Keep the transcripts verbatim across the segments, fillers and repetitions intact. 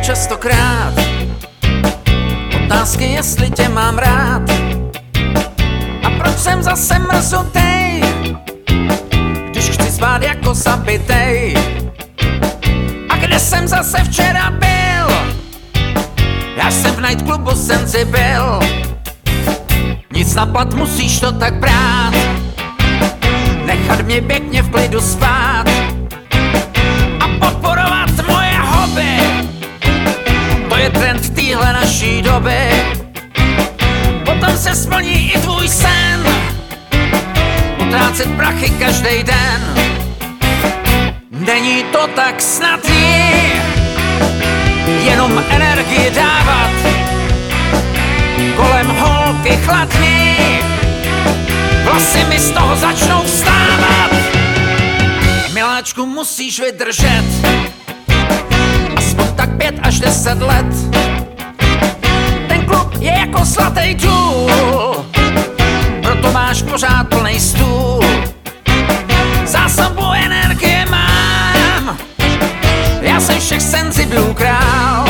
častokrát otázky, jestli tě mám rád a proč jsem zase mrzutej, když chci spát jako zabitej. A kde jsem zase včera byl? Já jsem v nightclubu Senzi byl. Nic na plat, musíš to tak brát, nechat mě pěkně v klidu spát a podporovat moje hobby. To je trend téhle naší doby. Potom se splní i tvůj sen, utrácet prachy každý den. Není to tak snadný, jenom energii dávat, kolem holky chladný, vlasy mi z toho začnou vstávat. Miláčku, musíš vydržet aspoň tak pět až deset let. Ten klub je jako zlatý důl, proto máš pořád plnej stůl. Zásobu energie mám, já jsem všech Senzi Blue král.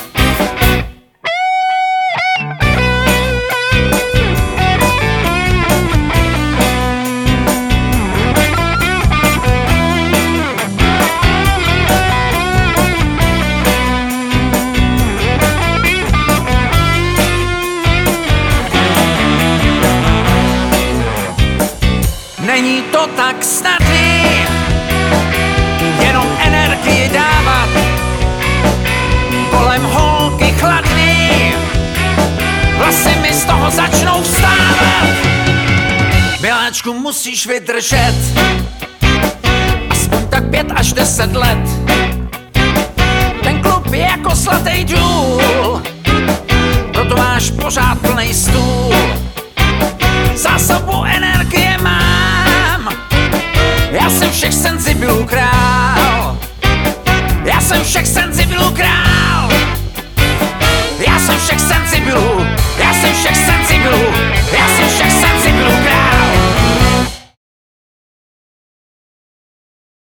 Není to tak snadný, jenom energii dávat, kolem holky chladný, vlasy mi z toho začnou vstávat. Miláčku, musíš vydržet aspoň tak pět až deset let. Ten klub je jako zlatý důl, proto máš pořád plnej stůl.